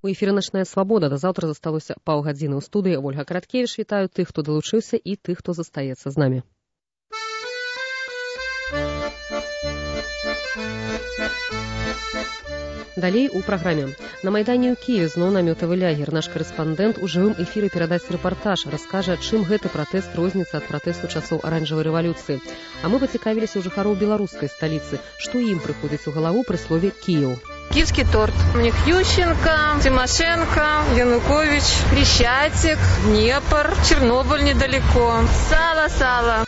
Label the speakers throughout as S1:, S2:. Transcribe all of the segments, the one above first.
S1: У эфіры «Начная свабода». Да заўтра засталося паўгадзіны. У студыі Ольга Караткевіч. Вітаю тых, хто далучыўся і тых, хто застаецца з намі. Далей у праграме. На Майдане ў Кіеве зноў намётавы лягер. Наш карэспандэнт у жывым эфіры перадасць рэпартаж, раскажа, чым гэты пратэст розніцца ад пратэсту часоў аранжавай рэвалюцыі. А мы пацікавіліся ў жыхароў беларускай сталіцы, што ім прыходзіць у галаву пры слове «Кіеў».
S2: Киевский торт. У них Ющенко, Тимошенко, Янукович, Крещатик, Днепр, Чернобыль недалеко. Сало.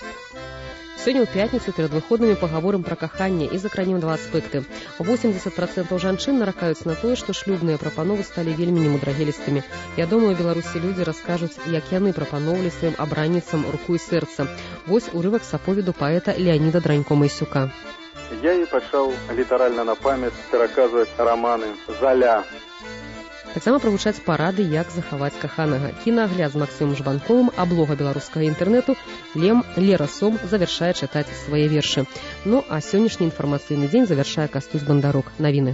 S1: Сёння ў пятніцу перад выходнымі пагаворым пра каханне і закранем два аспекты. 80% жанчын наракаюць на тое, што шлюбныя прапановы сталі вельмі немудрагелістымі. Я думаю, у Беларусі людзі раскажуць, як яны прапаноўвалі сваім абранніцам руку і сэрца. Вось урывак з аповеду паэта Леаніда Дранько-Майсюка.
S3: Я і пачаў літаральна на памяць пераказваць раманы «Заля».
S1: Таксама прагучаць парады, як захаваць каханага. Кінаагляд з Максімам Жбанковым, аблога беларускага інтэрнэту Лера Сом завяршае чытаць свае вершы. Ну, а сённяшні інфармацыйны дзень завяршае Кастусь Бандарук. Навіны.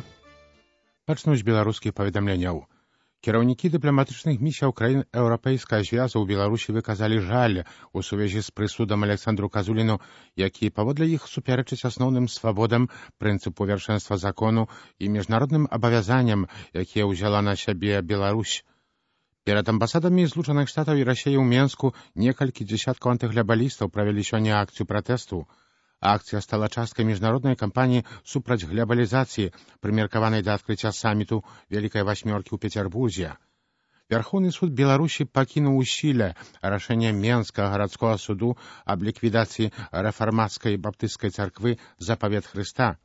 S4: Пачнуць беларускіх паведамленняў. Кіраўнікі дыпламатычных місіяў краін Еўрапейскага звязу ў Беларусі выказалі жаль у сувязі з прысудам Александру Казуліну, які паводле іх супярэчыць асноўным свабодам, прынцыпу вяршэнства закону і міжнародным абавязанням, якія ўзяла на сябе Беларусь. Перад амбасадамі Злучаных Штатаў і Расіі ў Менску некалькі дзесяткаў антыглябалістаў правялі сёння акцыю пратэсту. Акцыя стала часткай міжнароднай кампаніі супраць глябалізацыі, прымеркаванай да адкрыцця саміту Вялікай Васьмёркі ў Пецярбурзе. Вярхоўны суд Беларусі пакінуў у сіле рашэнне Менскага гарадскога суду аб ліквідацыі рэфармацкай баптысцкай царквы «Запавет Хрыста».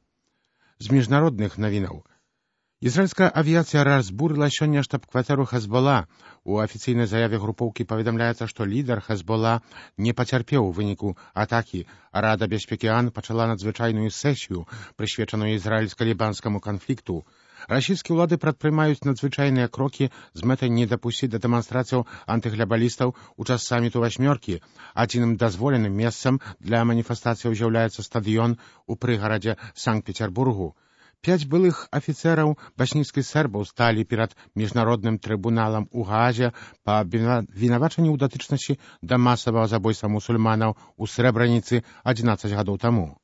S4: З міжнародных навінаў. Ізраільская авіяцыя разбурыла сёння штаб-кватэру Хезбола. У афіцыйнай заяве групоўкі паведамляецца, што лідар Хезбола не пацярпеў у выніку атакі. Рада бяспекі ООН пачала надзвычайную сесію, прысвечаную ізраільска-лібанскаму канфлікту. Расійскія ўлады прадпрымаюць надзвычайныя крокі з мэтай не дапусціць да дэманстрацыяў антыглябалістаў у час саміту Васьмёркі. Адзіным дазволеным месцам для маніфестацыяў з'яўляецца стадыён у прыгарадзе Санкт-Петербургу. 5 былых афіцэраў баснійскіх сербаў сталі перад міжнародным трыбуналам у Гаазе па вінавачанні ў датычнасці да масавага забойства мусульманаў у Срэбраніцы 11 гадоў таму.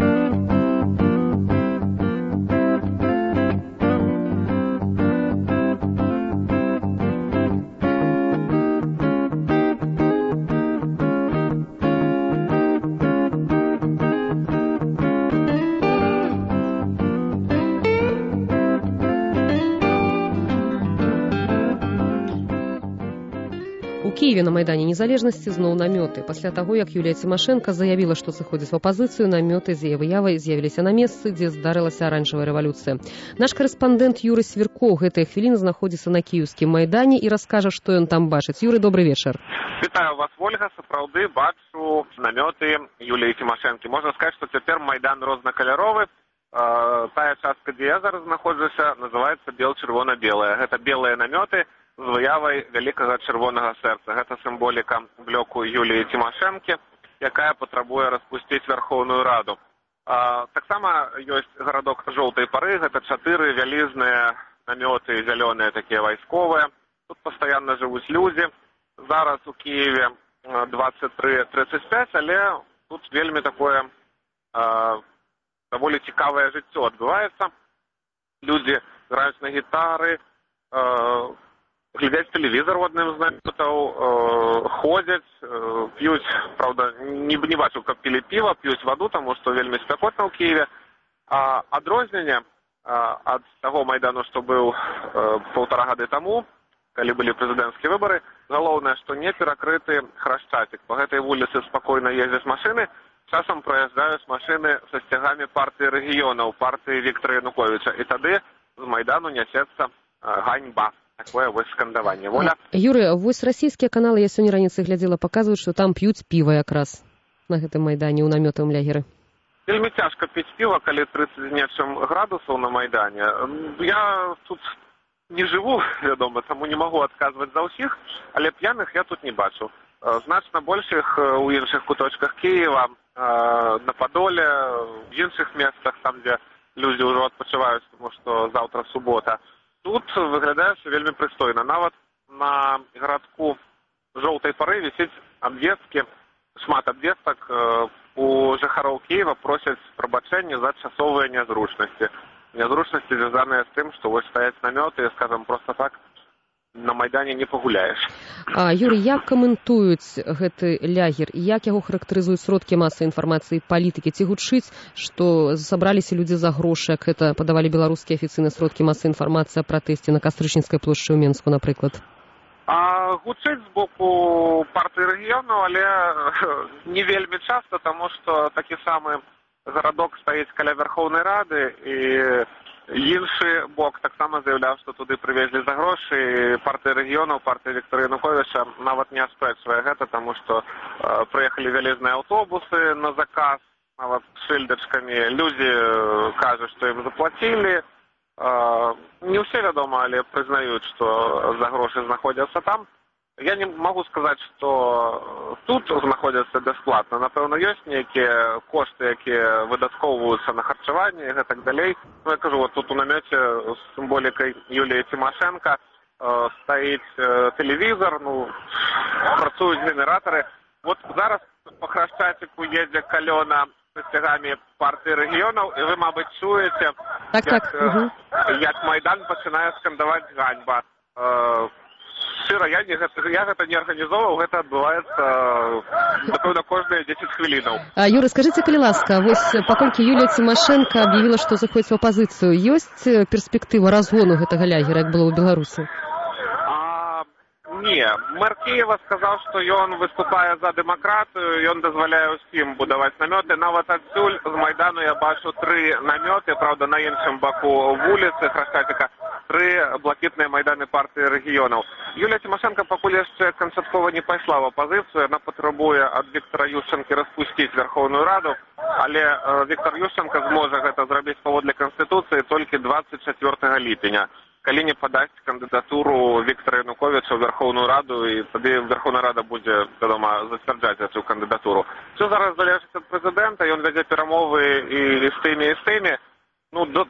S1: Киеве на Майдане Незалежнасці зноў намёты. Пасля таго, як Юлія Тимошенко заявіла, што сыходзіць в апазіцыю, намёты з яе выявай з'явіліся на месцы, дзе здарылася аранжавая рэвалюцыя. Наш карэспандэнт Юрый Свіркоў гэтыя хвіліны знаходзіцца на кіеўскім Майдане і раскажа, што ён там бачыць. Юрый, добрый вечар.
S5: Вітаю вас, Ольга. Сапраўды бачу намёты Юліі Тимошенко. Можна сказаць, што цяпер Майдан рознакаляровы. Тая частка, дзе я зараз знаходжуся, называецца бел-чырвона-белая. Гэта белыя намёты з выявай вялікага чырвонага сэрца. Гэта сімволіка блоку Юліі Тимошенко, якая патрабуе распусціць Вярхоўную Раду. Таксама ёсць гарадок жоўтай пары, гэта 4 вялізныя намёты, зялёныя такія вайсковыя. Тут пастаянна жывуць людзі. Зараз у Киеве 23:35, але тут вельмі такое даволі цікавае жыццё адбываецца. Людзі граюць на гітары, глядзяць тэлевізор у адным з намётаў, ходзяць, п'юць, правда, не бачу, каб пілі піва, п'юць ваду, таму што вельмі спякотна ў Киеве. Адрозненне ад таго Майдану, што быў 1,5 гады таму, калі былі прэзідэнцкія выбары, галоўнае, што не перакрыты храшчацік. Па гэтай вуліцы спакойна ездзяць машыны, часам праязджаюць машыны са сцягамі партыі рэгіёнаў, партыі Віктара Януковіча. І тады з Майдану нясецца ганьба. Такое вось скандаванне. Воля.
S1: Юрый, вось расійскія каналы, я сёння раніцай глядзела, паказваюць, што там п'юць піва якраз на гэтым Майдане ў намётавым лягеры.
S5: Вельмі цяжка піць піва, калі 30 нечым градусаў на Майдане. Я тут не жыву, вядома, таму не магу адказваць за ўсіх, але п'яных я тут не бачу. Значна большых у іншых куточках Киева, на Падоле, в іншых месцах, там, дзе людзі ўжо адпачываюць, таму што заўтра субота. тут выглядае ўсё вельмі прыстойна. Нават на гарадку жоўтай пары вісіць абвесткі, шмат абвестак. У жыхароў Кіева просяць прабачэння за часовыя нязручнасці. Нязручнасці звязаныя з тым, што вось стаяць намёты, скажам, проста так на Майдане не пагуляеш.
S1: Юрый, як каментуюць гэты лягер і як яго характарызуюць сродкі масавай інфармацыі і палітыкі? Ці гучыць, што сабраліся людзі за грошы, як гэта падавалі беларускія афіцыйныя сродкі масавай інфармацыі о пратэсце на Кастрычніцкай плошчы ў Менску, напрыклад?
S5: Гучыць з боку партыі рэгіёнаў, але не вельмі часта, таму што такі самы гарадок стаіць каля Вярхоўнай Рады, і іншы бок таксама заявляў, што туды прывезлі за грошы, і партыя рэгіёнаў, партыя Віктора Януковіча нават не аспрэчвае гэта, таму што прыехалі вялізныя аўтобусы на заказ, нават з шыльдачкамі. Людзі кажуць, што ім заплацілі. Не ўсе, вядома, але прызнаюць, што за грошы знаходзяцца там. Я не могу сказаць, што тут знаходзяцца бясплатна. Напэўна, ёсць нейкія кошты, якія выдаткоўваюцца на харчаванне і гэтак далей. Ну, я кажу, вот тут у намёце з сімволікай Юліі Цімашэнка стаіць тэлевізор, працуюць генератары. Вот зараз па Храшчаціку едзе калёна з сцягамі партыі рэгіёнаў, і вы, мабыць, чуеце, як Майдан пачынае скандаваць ганьба. Шчыра, я гэта не арганізоўваў, гэта адбываецца, напэўна, кожныя 10 хвілінаў.
S1: Юра, скажыце, калі ласка, вось паколькі Юлія Цімашэнка аб'явіла, што заходзіць у апазіцыю, ёсць перспектыва разгону гэтага лягера, як было ў Беларусі?
S5: Не, мэр Кіева сказаў, што ён выступае за дэмакратыю, ён дазваляе ўсім будаваць намёты. Нават адсюль з Майдану я бачу 3 намёты, правда, на іншым баку вуліцы Храшчаціка, 3 блакітныя майданы партыі рэгіёнаў. Юлія Цімашэнка пакуль яшчэ канчаткова не пайшла в апазіцыю, яна патрабуе ад Віктора Ющэнкі распусціць Вярхоўную Раду, але Віктор Ющэнка зможа гэта зрабіць паводле Канстытуцыі толькі 24 ліпеня, калі не падасць кандыдатуру Віктора Януковіча ў Вярхоўную Раду, і тады Вярхоўная Рада будзе, вядома, зацвярджаць гэту кандыдатуру. Все зараз залежыць ад прэзідэнта, ён вядзе перамовы і з тымі, і з тымі. До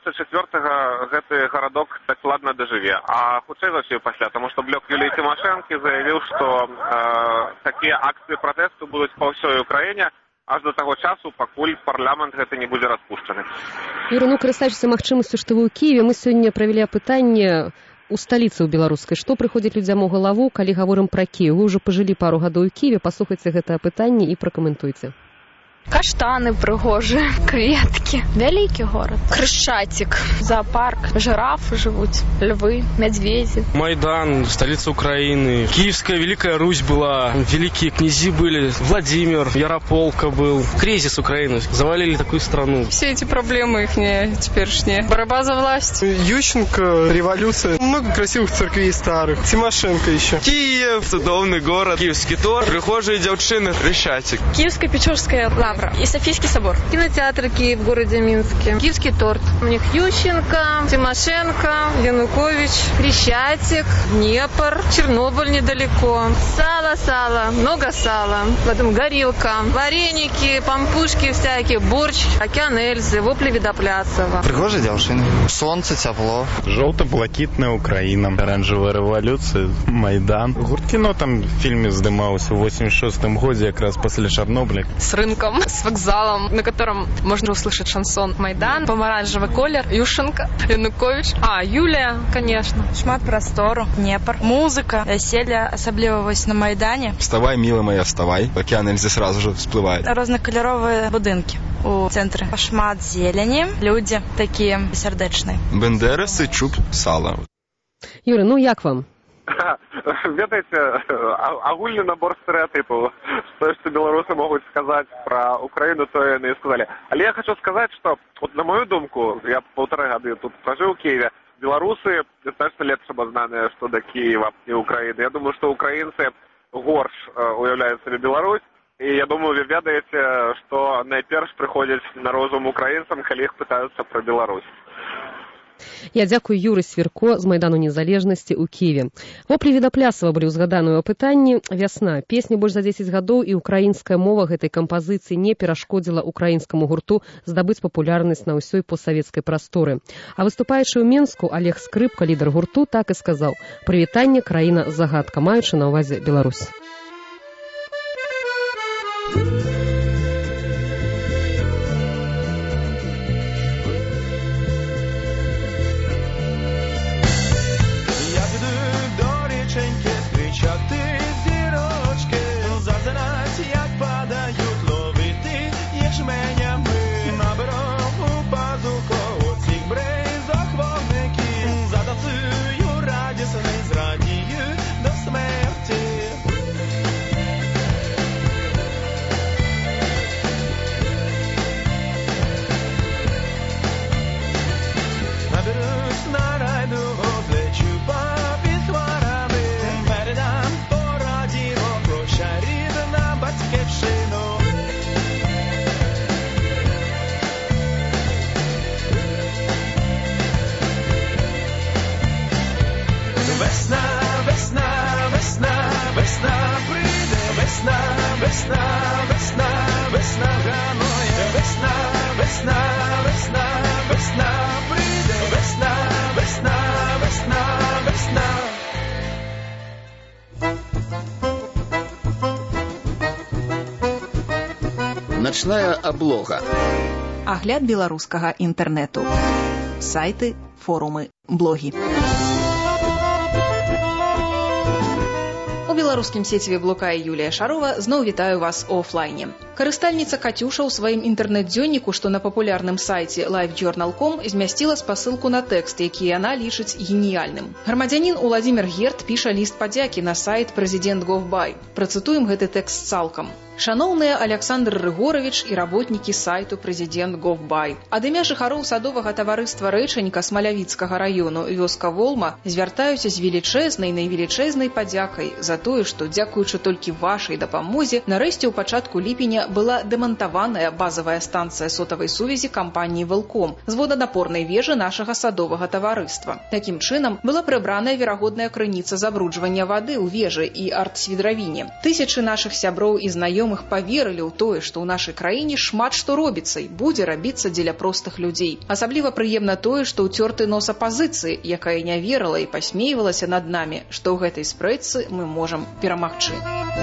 S5: 24-го гэты гарадок так ладна дажыве, а хутчэй за ўсё пасля, таму што блок Юліі Цімашэнкі заявіў, што такія акцыі пратэсту будуць па ўсёй Украіне аж до таго часу, пакуль парламент гэты не будзе распушчаны.
S1: Юра, карыстаючыся магчымасцю, што вы ў Кіеве, мы сёння правялі апытанне у сталіцы ў беларускай. Што прыходзіць людзям у галаву, калі гаворым пра Кіев? Вы ўжо пажылі пару гадоў у Кіеве, паслухайце гэта апытанне і пракаментуйце.
S6: Каштаны прыгожыя, кветкі, вялікі горад, Хрышчацік, зоопарк, жирафы жывуць, львы, мядзведзі.
S7: Майдан, столица Украины, Киевская Великая Русь была, великие князи были, Владимир, Ярополка был, кризис Украины, завалили такую страну.
S8: Все эти проблемы ихние теперешние, борьба за власть.
S9: Ющенко, революция, много красивых церквей старых, Тимошенко еще.
S10: Киев, цудовный город, Киевский торт, прихожие девчины, Хрещатик.
S6: Киевско-Печорская лавра и Софийский собор.
S2: Кинотеатр Киев в городе Минске. Киевский торт. У них Ющенко, Тимошенко, Янукович, Хрещатик, Днепр, Чернобыль недалеко. Сало, много сала. Потом горилка, вареники, пампушки всякие, борщ, океан Эльзы, вопли Видопляцева.
S11: Пригожие девушки. Солнце, тепло.
S12: Желто-блакитная Украина, оранжевая революция, Майдан. Гурткино там в фильме сдымался в 86-м году, как раз после Чернобыля.
S8: С рынком, с вокзалом, на котором можно услышать шансон Майдан, помаранчевый колер, Ющенко, Янукович, Юлія, конечно.
S13: Шмат простору, Днепр, музыка, веселье, особливо вось на Майдане.
S10: Вставай, милая моя, вставай. Океан Эльзы сразу же всплывает.
S13: Рознокольоровые будинки у центре. Шмат зелени, люди такие сердечные.
S10: Бендерасы, чуб, сало.
S1: Юра, як вам?
S5: Ведаеце, агульны набор стэрэатыпаў. Тое, што беларусы могуць сказаць пра Украіну, тое яны і сказалі. Але я хочу сказаць, што, на мою думку, я 1,5 гады тут пражыў у Киеве, беларусы дастаточна лепш абазнаныя што да Киева і Украіны. Я думаю, што украінцы горш уяўляюць сабе Беларусь, і я думаю, вы ведаеце, што найперш прыходзяць на розум украінцам, калі іх пытаюцца пра Беларусь.
S1: Я дзякую Юры Свірко з Майдану Незалежнасці ў Кіеве. Воплі Відаплясава былі ўзгаданыя пытанні. Вясна. Песні больш за 10 гадоў і украінская мова гэтай кампазіцыі не перашкодзіла украінскаму гурту здабыць папулярнасць на ўсёй постсавецкай прасторы. А выступаючы ў Менску Олег Скрыпка, лідар гурту, так і сказаў: «Прывітанне, краіна загадка», маючы на ўвазе Беларусь.
S14: Начная аблога.
S15: Агляд беларускага інтэрнэту. Сайты, форумы, блогі. У беларускім сеціве блукае Юлія Шарова. Зноў вітаю вас у офлайне. Карыстальніца Катюша ў сваім інтэрнэт-дзённіку, што на папулярным сайце livejournal.com, змясціла спасылку на тэкст, які яна лічыць геніяльным. Грамадзянін Уладзімір Герт піша ліст падзякі на сайт President.gov.by. Працытуем гэты тэкст цалкам. Шаноўныя Александр Рыгорович і работнікі сайту President.gov.by. Ад імя жыхароў садовага таварыства Рэчанька Смалявіцкага раёну вёска Волма звяртаюся з найвелічэзнай падзякай за тое, што, дзякуючы толькі вашай дапамозе, нарэшце ў пачатку ліпеня была дэмантаваная базавая станцыя сотавай сувязі кампаніі Велком з воданапорнай вежы нашага садовага таварыства. Такім чынам была прыбраная верагодная крыніца забруджвання вады ў вежы і артсвідравіне. Тысячы нашых сяброў і знаёмых паверылі ў тое, што ў нашай краіне шмат што робіцца і будзе рабіцца дзеля простых людзей. Асабліва прыемна тое, што ўцёрты нос апазіцыі, якая не верыла і пасмейвалася над намі, што ў гэтай спрэчцы мы можам перамагчы.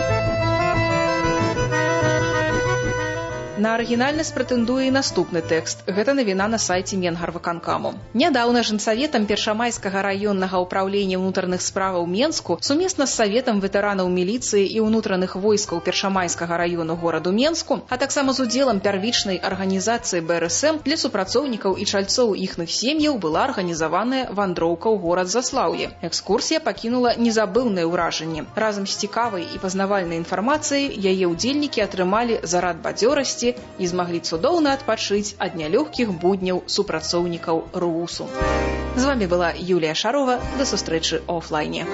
S15: На арыгінальнасць прэтэндуе і наступны тэкст. Гэта навіна на сайце Менгарвыканкаму. Нядаўна Жэнсаветам Першамайскага раённага ўпраўлення ўнутраных справаў Менску сумесна з Саветам ветэранаў міліцыі і ўнутраных войскаў Першамайскага раёну гораду Менску, а таксама з удзелам первічнай арганізацыі БРСМ для супрацоўнікаў і чальцоў іхных сем'яў была арганізаваная вандроўка ў горад Заслаўе. Экскурсія пакінула незабыўнае ўражанне. Разам з цікавай і пазнавальнай інфармацыяй яе ўдзельнікі атрымалі зарад бадзёрасці і змаглі цудоўна адпачыць ад нялёгкіх будняў супрацоўнікаў РУСу. З вамі была Юлія Шарова. Да сустрэчы ў офлайне.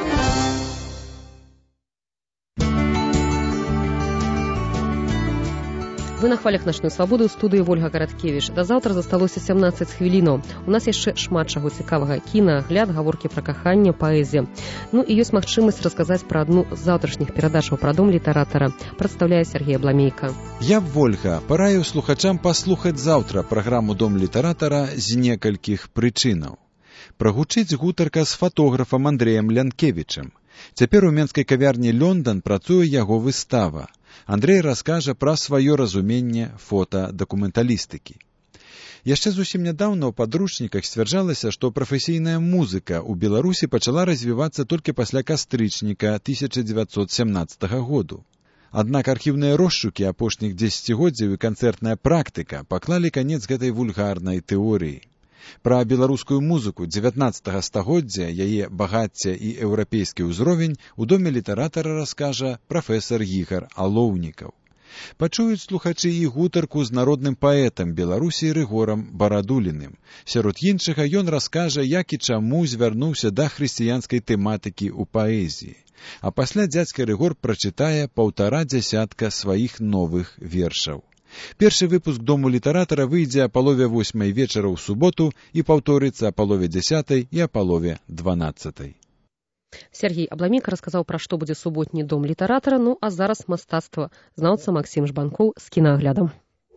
S1: Вы на хвалях начной свабоды ў студыі Вольга Гарадкевіч. Да заўтра засталося 17 хвілінаў. У нас яшчэ шмат чаго цікавага: кіна, агляд, гаворкі пра каханне, паэзія. Ну і ёсць магчымасць расказаць пра адну з заўтрашніх перадачаў пра дом літаратара. Прадстаўляе Сергей Абламейка.
S16: Я б, Вольга, параю слухачам паслухаць заўтра праграму «Дом літаратара» з некалькіх прычынаў. Прагучыць гутарка з фатографам Андрэем Лянкевічам. Цяпер у менскай кавярні «Лёндан» працуе яго выстава. Андрэй раскажа пра сваё разуменне фотадакументалістыкі. Яшчэ зусім нядаўна ў падручніках сцвярджалася, што прафесійная музыка ў Беларусі пачала развівацца толькі пасля кастрычніка 1917 году. Аднак архіўныя розшукі апошніх дзесяцігоддзяў і канцэртная практыка паклалі канец гэтай вульгарнай тэорыі. Пра беларускую музыку 19 стагоддзя, яе багацце і еўрапейскі ўзровень у доме літаратара раскажа прафесар Ігар Алоўнікаў. Пачуюць слухачы і гутарку з народным паэтам Беларусі Рыгорам Барадуліным. Сярод іншага ён раскажа, як і чаму звярнуўся да хрысціянскай тэматыкі ў паэзіі. А пасля дзядзька Рыгор прачытае 1,5 дзясятка сваіх новых вершаў. Першы выпуск «Дому літаратара» выйдзе а палове 8 вечара ў суботу і паўторыцца а палове 10 і а палове 12.
S1: Сергей Абламенко расказаў, пра што будзе суботні дом літаратара, ну а зараз мастацтва. Знаўца Максім Жбанкоў з кінаглядам.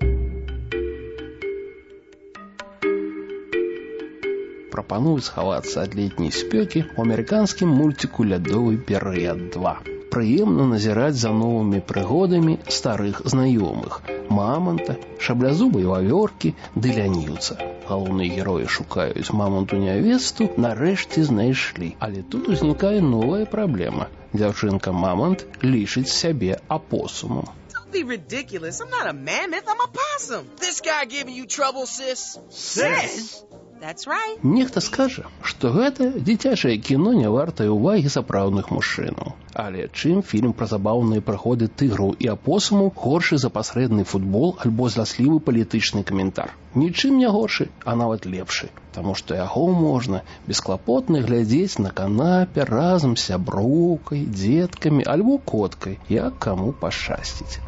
S17: Прапаную схавацца ад летняй спёкі ў амерыканскім мульціку «Лядовы перыяд 2». Прыемна назіраць за новымі прыгодамі старых знаёмых. Маманта, шаблязубай вавёркі ды лянівца. Галоўныя героі шукаюць маманту нявесту, нарэшце знайшлі. Але тут узнікае новая праблема. Дзяўчынка-мамант лічыць сябе апосумам.
S18: Don't be ridiculous. I'm not a mammoth, I'm a possum. This guy giving you trouble, sis? Sis? That's right.
S17: Нехта скажа, што гэта дзіцячае кіно не вартае ўвагі сапраўдных мужчынаў. Але чым фільм пра забаўныя прыгоды тыграў і апосумаў горшы за пасрэдны футбол альбо зласлівы палітычны каментар? Нічым не горшы, а нават лепшы. Таму што яго можна бесклапотна глядзець на канапе разам з сяброўкай, дзеткамі альбо коткай, як каму пашчасціць.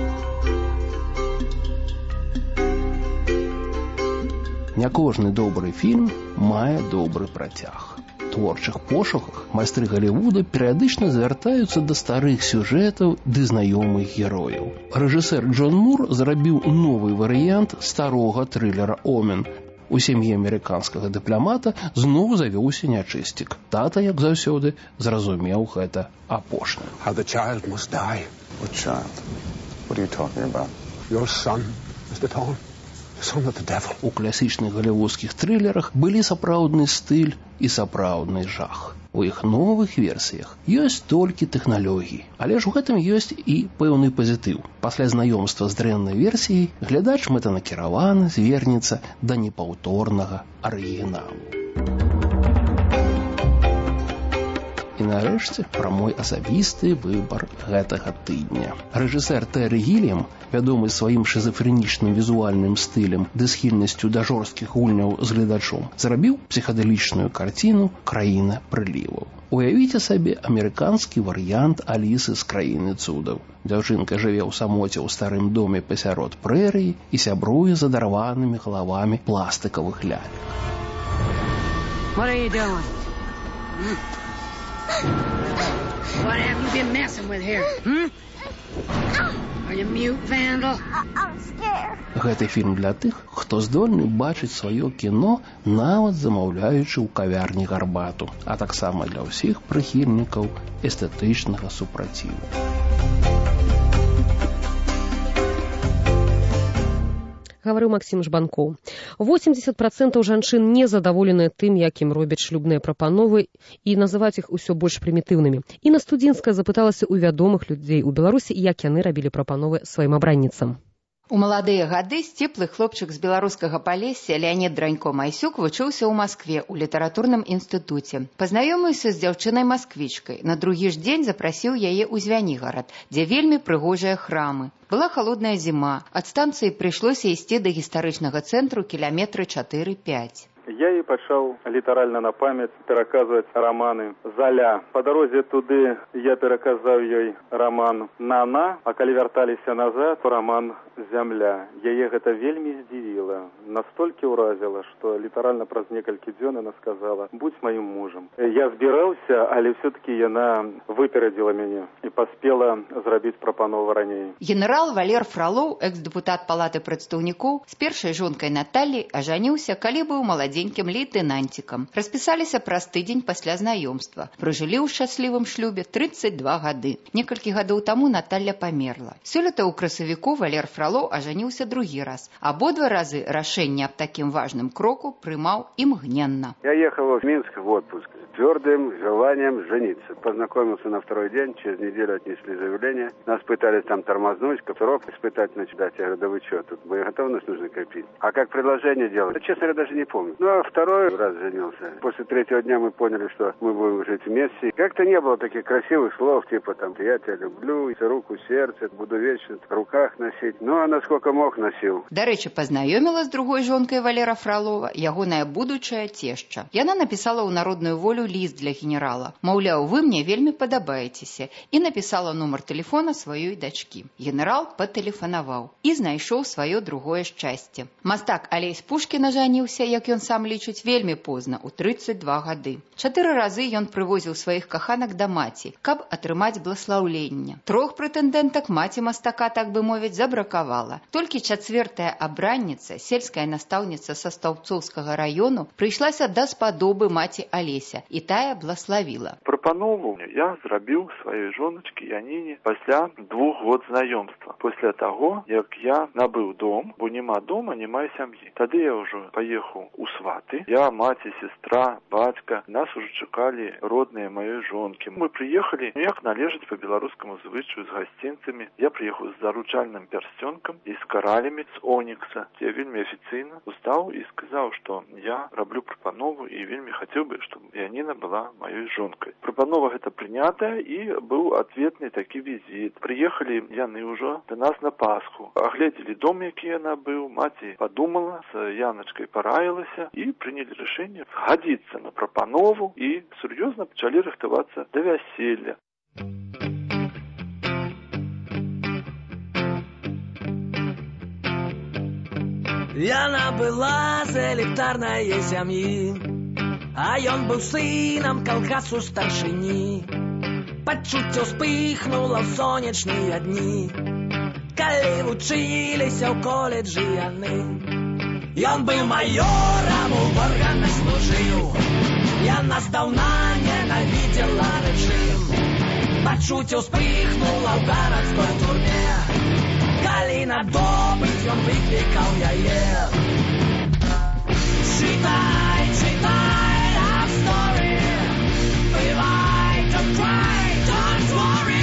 S17: Не кожны добры фільм мае добры працяг. У творчых пошуках майстры Галівуда перыядычна звяртаюцца да старых сюжэтаў ды знаёмых герояў. Рэжысэр Джон Мур зрабіў новы варыянт старога трылера «Омен». У сям'і амерыканскага дыпламата зноў завёўся нячысцік. Тата, як заўсёды, зразумеў гэта апошні.
S19: How the child must die. What child? What are you talking about? Your son, Mr. Thorne?
S17: У класічных галівудскіх трылерах былі сапраўдны стыль і сапраўдны жах. У іх новых версіях ёсць толькі тэхналогіі, але ж у гэтым ёсць і пэўны пазітыў. Пасля знаёмства з дрэннай версіяй глядач мэтанакіравана звернецца да непаўторнага арыгіналу. І нарэшце пра мой асабісты выбар гэтага тыдня. Рэжысэр Тэры Гіліям, вядомы сваім шызафрэнічным візуальным стылем ды схільнасцю да жорсткіх гульняў з гледачом, зрабіў псіхадэлічную карціну «Краіна прыліваў». Уявіце сабе амерыканскі варыянт Алісы з краіны цудаў. Дзяўчынка жыве ў самоце ў старым доме пасярод прэрыі і сябруе з адарванымі галавамі пластыкавых лялек.
S20: What are you doing? What have you been messing with here? Are you mute, Vandal? I'm scared.
S17: Гэты фільм для тых, хто здольны бачыць сваё кіно, нават замаўляючы ў кавярні гарбату, а таксама для ўсіх прыхільнікаў эстэтычнага супраціву.
S1: Гаварыў Максім Жбанкоў. 80% жанчын незадаволеныя тым, як ім робяць шлюбныя прапановы, і называць іх усё больш прымітыўнымі. Інна Студзінская запыталася ў вядомых людзей у Беларусі, як яны рабілі прапановы сваім абранніцам.
S21: У маладыя гады сціплы хлопчык з беларускага Палесся Леанід Дранько-Майсюк вучыўся ў Маскве ў літаратурным інстытуце. Пазнаёміўся з дзяўчынай-масквічкай. На другі ж дзень запрасіў яе ў Звянігарад, дзе вельмі прыгожыя храмы. Была халодная зіма. Ад станцыі прыйшлося ісці да гістарычнага цэнтру кіламетры 4-5.
S3: Я і пачаў літаральна на памяць пераказваць раманы «Заля». Па дарозе туды я пераказаў ёй раман «Нана», а калі вярталіся назад, то раман «Зямля». Яе гэта вельмі здзівіла, настолькі ўразіла, што літаральна праз некалькі дзён яна сказала «Будь маім мужам». Я збіраўся, але все-таки яна выперадзіла мяне і паспела зрабіць прапанову раней.
S21: Генерал Валер Фролоў, экс-дэпутат Палаты прадстаўнікоў, з першай жонкай Наталлі ажаніўся, калі быў маладзенькім лейтэнанцікам. Распісаліся праз тыдзень пасля знаёмства. Пражылі ў шчаслівым шлюбе 32 гады. Некалькі гадоў таму Наталля памерла. Сёлета ў красавіку Валер Фролоў ажаніўся другі раз. Абодва разы рашэнне аб такім важным кроку прымаў імгненна.
S22: Я ехал в Минск в отпуск с твердым желанием жениться. Познакомился на второй день, через неделю отнесли заявление. Нас пытались там тормознуть, срок испытательный дать. Я говорю, да вы что, тут моя готовность нужно копить. А как предложение делать? Да, честно говоря, даже не помню. Ну, а второй раз женился. После третьего дня мы поняли, что мы будем жить вместе. Как-то не было таких красивых слов, типа там «я тебя люблю», «руку, сердце», «буду вечно в руках носить». Ну, а насколько мог, носил.
S21: Дарэчы, пазнаёміла з другой жонкай Валера Фролова ягоная будучая цешча. Яна напісала ў народную волю ліст для генерала. Маўляў, вы мне вельмі падабаецеся. І напісала нумар тэлефона сваёй дачкі. Генерал патэлефанаваў і знайшоў сваё другое шчасце. Мастак Алесь Пушкін ажаніўся, як ён сам лічыць, вельмі позна, у 32 гады. 4 разы ён прывозіў сваіх каханак да маці, каб атрымаць бласлаўленне. 3 прэтэндэнтак маці мастака, так бы мовіць, забракавала. Толькі 4-я абранніца, сельская настаўніца са Стаўцоўскага раёну, прыйшлася даспадобы маці Алеся, і тая блаславіла.
S4: Прапанову я зрабіў сваёй жоначкі Яніне пасля 2 год знаёмства. Пасля таго, як я набыў дом, бо няма дома, няма сям'і. Тады я ўжо паехаў у сваты. Я, маці, сестра, бацька. Нас уже чакалі родныя маёй жонкі. Мы прыехалі, як належыць па беларускаму звычаю, з гасцінцамі. Я прыехаў з заручальным пярсцёнкам і з каралямі з онікса. Я вельмі афіцыйна устаў і сказаў, што я раблю прапанову і вельмі хацеў бы, чтобы Яніна была маёй жонкай. Прапанова гэта прынятая і быў адветны такі візіт. Прыехалі яны ўжо да нас на Пасху. Агледзелі дом, які я набыў. Маці падумала, з Яначкай параілася і прынялі рашэнне згадзіцца на прапанову і сур'ёзна пачалі рыхтавацца да вяселля.
S7: Яна была з элітарнай сям'і, а ён быў сынам калгасу старшыні. Пачуццё вспыхнула ў сонечныя дні, калі вучыліся ў коледжы яны. Ён быў маёрам, у органах служыў, яна здаўна ненавідзела рэжым. Пачуццё вспыхнула ў гарадской турме, калі на допыт ён выклікаў яе. Читай, читай love story, бывай, don't cry, don't worry.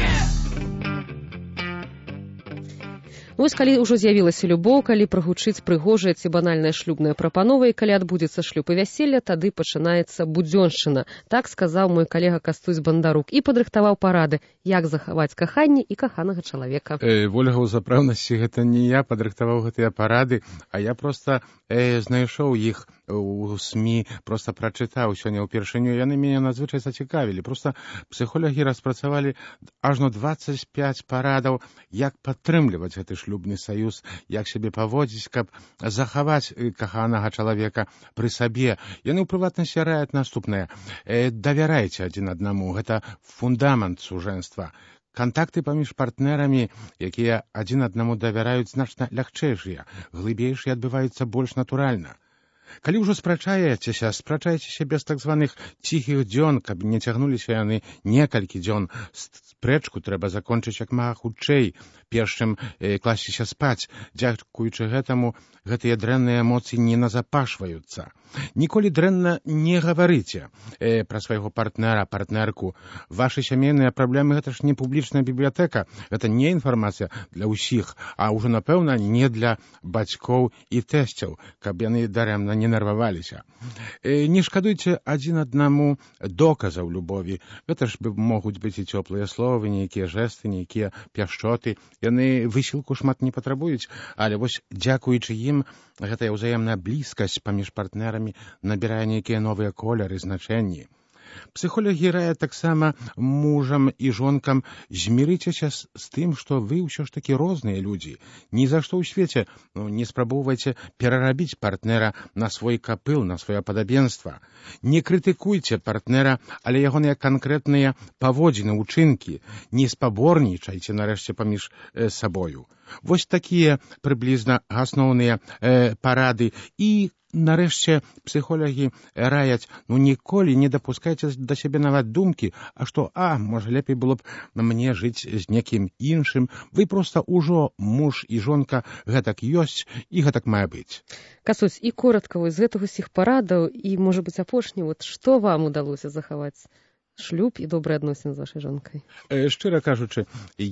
S1: Вось калі ўжо з'явілася любоў, калі прагучыць прыгожая ці банальная шлюбная прапанова і калі адбудзецца шлюб і вяселле, тады пачынаецца будзёншчына. Так сказаў мой калега Кастусь Бандарук і падрыхтаваў парады, як захаваць каханне і каханага чалавека.
S12: Вольга, у запэўнасці, гэта не я падрыхтаваў гэтыя парады, а я проста знайшоў іх у СМІ, проста прачытаў сёння ўпершыню. Яны мяне надзвычай зацікавілі. Проста псіхолагі распрацавалі ажно 25 парадаў, як падтрымліваць гэты шлюбны саюз, як сябе паводзіць, каб захаваць каханага чалавека пры сабе. Яны ў прыватнасці раяць наступнае. Давярайце адзін аднаму. Гэта фундамент сужэнства. Кантакты паміж партнерамі, якія адзін аднаму давяраюць, значна лягчэйшыя, глыбейшыя, адбываюцца больш натуральна. Калі ўжо спрачайцеся без так званых ціхіх дзён, каб не цягнуліся яны некалькі дзён. Спрэчку трэба закончыць як мага хутчэй, перш чым класціся спаць. Дзякуючы гэтаму гэтыя дрэнныя эмоцыі не назапашваюцца. Ніколі дрэнна не гаварыце пра свайго партнера, партнерку. Вашы сямейныя праблемы гэта ж не публічная бібліятэка, гэта не інфармацыя для ўсіх, а ўжо, напэўна, не для бацькоў і тэсцяў, каб яны дарэмна не нарваваліся. Не шкадуйце адзін аднаму доказаў любові. Гэта ж могуць быць і цёплыя словы, нейкія жэсты, нейкія пяшчоты. Яны высілку шмат не патрабуюць, але вось дзякуючы ім гэтая ўзаемная блізкасць паміж партнерамі набірае нейкія новыя колеры, значэнні. Псіхолагі раяць таксама мужам і жонкам: змірыцеся з тым, што вы ўсё ж такі розныя людзі. Ні за што ў свеце не спрабоўвайце перарабіць партнера на свой капыл, на сваё падабенства. Не крытыкуйце партнера, але ягоныя канкрэтныя паводзіны, учынкі. Не спаборнічайце нарэшце паміж сабою. Вось такія прыблізна асноўныя парады. І нарэшце псіхолагі раяць: ніколі не дапускайце да сябе нават думкі, а што, можа, лепей было б мне жыць з некім іншым. Вы проста ўжо муж і жонка, гэтак ёсць і гэтак мае быць.
S1: Кастусь, і коратка з гэтых усіх парадаў, і, можа быць, апошні, што вам удалося захаваць? Шлюб і добрыя адносіны з вашай жонкай?
S12: Шчыра кажучы,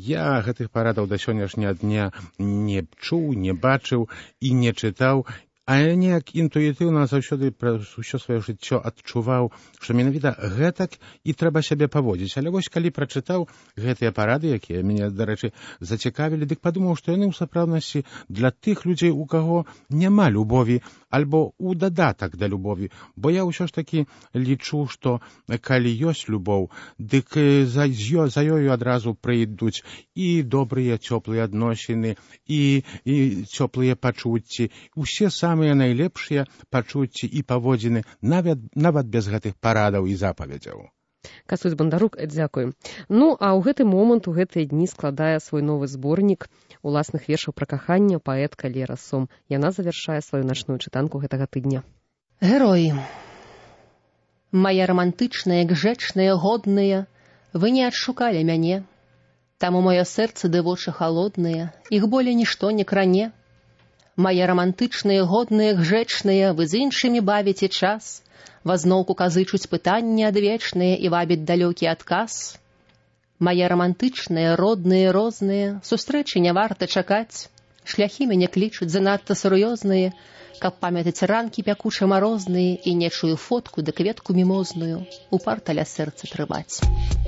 S12: я гэтых парадаў да сённяшняга дня не чуў, не бачыў і не чытаў. А я неяк інтуітыўна заўсёды праз усё сваё жыццё адчуваў, што менавіта гэтак і трэба сябе паводзіць. Але вось калі прачытаў гэтыя парады, якія мяне, дарэчы, зацікавілі, дык падумаў, што яны ў сапраўднасці для тых людзей, у каго няма любові, альбо у дадатак да любові. Бо я ўсё ж такі лічу, што калі ёсць любоў, дык за ёю адразу прыйдуць і добрыя цёплыя адносіны, і цёплыя пачуцці, усе самыя найлепшыя пачуцці і паводзіны, нават без гэтых парадаў і запаведзяў.
S1: Касусь Бандарук, дзякуй. Ну, а ў гэты момант, у гэтыя дні складае свой новы зборнік уласных вершаў пра каханне паэтка Лера Сом. Яна завяршае сваю начную чытанку гэтага тыдня.
S6: Героі. Мая романтычная, гжэчная, годная, вы не адшукалі мяне. Таму маё сэрца ды вочы халодныя, іх болей нішто не кране. Мая романтычная, годная, гжэчная, вы з іншымі бавіце час, вас зноўку казычуць пытанні адвечныя і вабіць далёкі адказ. Мая романтычная, родная, розная, сустрэчы не варта чакаць, шляхі мяне клічуць занадта сур'ёзныя, каб памятаць ранкі пякуча марозныя і нечую фотку да кветку мімозную упарта ля сэрца трымаць.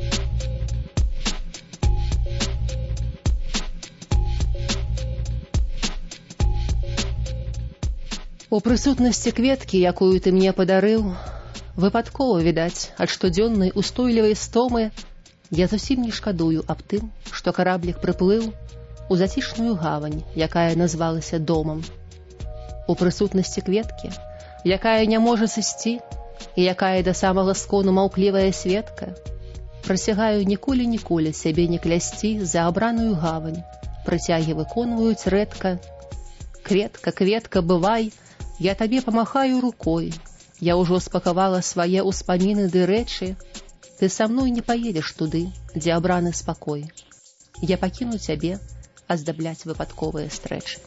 S6: У прысутнасці кветкі, якую ты мне падарыў, выпадкова, відаць, ад штодзённай устойлівай стомы, я зусім не шкадую аб тым, што караблік прыплыў у зацішную гавань, якая назвалася домам. У прысутнасці кветкі, якая не можа сысці, і якая да самага скону маўклівая сведка, прысягаю ніколі сябе не клясці за абраную гавань, прыцягі выконваюць рэдка. Кветка, кветка, бывай, я табе памахаю рукой, я ўжо спакавала свае ўспаміны ды рэчы, ты са мной не паедзеш туды, дзе абраны спакой. Я пакіну цябе аздабляць выпадковыя стрэчы.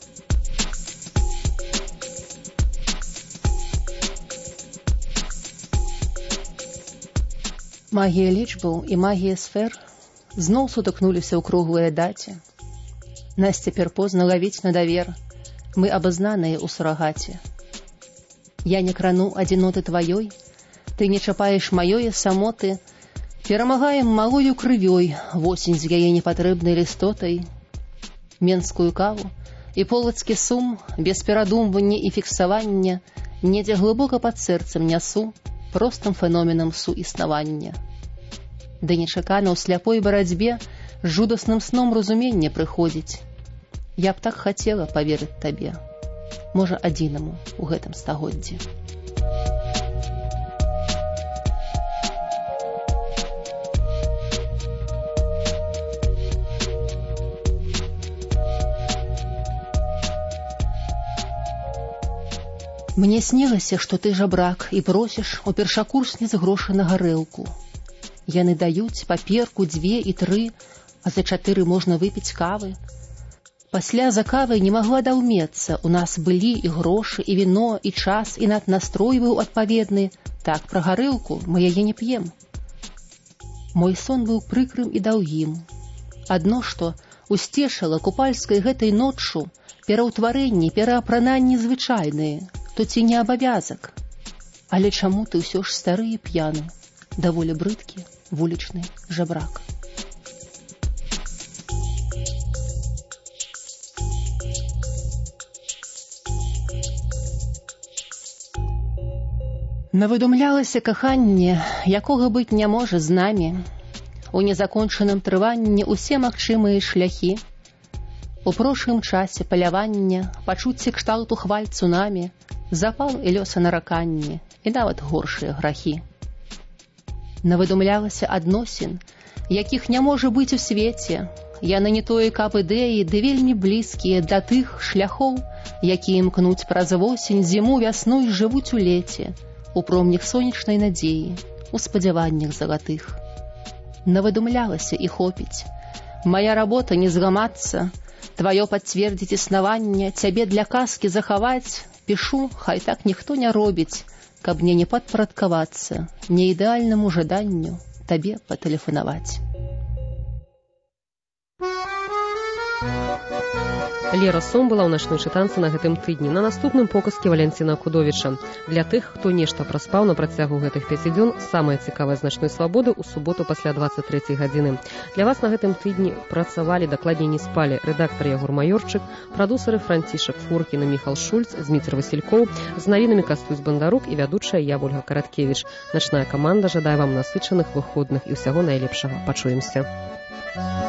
S6: Магія лічбаў і магія сфер зноў сутыкнуліся ў круглыя даце. Нас цяпер позна лавіць на давер, мы абазнаныя ў сурагаце. Я не крану адзіноты тваёй, ты не чапаеш маёй самоты, перамагаем малою крывёй восень з яе непатрэбнай лістотай. Менскую каву і полацкі сум, без перадумвання і фіксавання, недзе глыбока пад сэрцам нясу простым феноменам суіснавання. Да нечакана ў сляпой барацьбе з жудасным сном разумення прыходзіць. Я б так хацела паверыць табе, можа, адзінаму ў гэтым стагоддзі. Мне снілася, што ты жабрак і просіш у першакурсніц грошы на гарэлку. Яны даюць паперку 2 і 3, а за 4 можна выпіць кавы. Пасля за кавай не магла даўмецца, у нас былі і грошы, і віно, і час, і настрой быў адпаведны. Так, пра гарэлку мы яе не п'ем. Мой сон быў прыкрым і даўгім. Адно што усцешыла купальскай гэтай ноччу пераўтварэнні, пераапрананні звычайныя, то ці не абавязак. Але чаму ты ўсё ж стары і п'яны, даволі брыдкі, вулічны жабрак? Навыдумлялася каханне, якога быць не можа з намі. У незакончаным трыванні усе магчымыя шляхі. У прошлым часе палявання, пачуцці кшталту хваль цунамі, запал і лёсанараканне, і нават горшыя грахі. Навыдумлялася адносін, якіх не можа быць у свеце. Яны не тое каб ідэі, ды вельмі блізкія да тых шляхоў, якія імкнуць праз восень, зіму, вясну і жывуць у леце, у промнях сонечнай надзеі, у спадзяваннях залатых. Навыдумлялася і хопіць. Мая работа не зламацца, тваё пацвердзіць існаванне, цябе для казкі захаваць, пішу, хай так ніхто не робіць, каб мне не падпарадкавацца, неідэальнаму жаданню табе патэлефанаваць.
S1: Лера Сом была ў начной чытанцы на гэтым тыдні. На наступным показке Валянціна Кудовіча. Для тых, хто нешта праспаў на працягу гэтых 5 дзён, самая цікавая з начной свабоды ў суботу пасля 23 гадзіны. Для вас на гэтым тыдні працавалі, дакладней не спалі, рэдактар Ягор Маёрчык, прадусары Францішак Фуркін і Міхал Шульц, Зміцер Васількоў, з навінамі Кастусь Бандарук і вядучая я, Ольга Караткевіч. Начная каманда жадае вам насычаных выходных і ўсяго найлепшага. Пачуемся.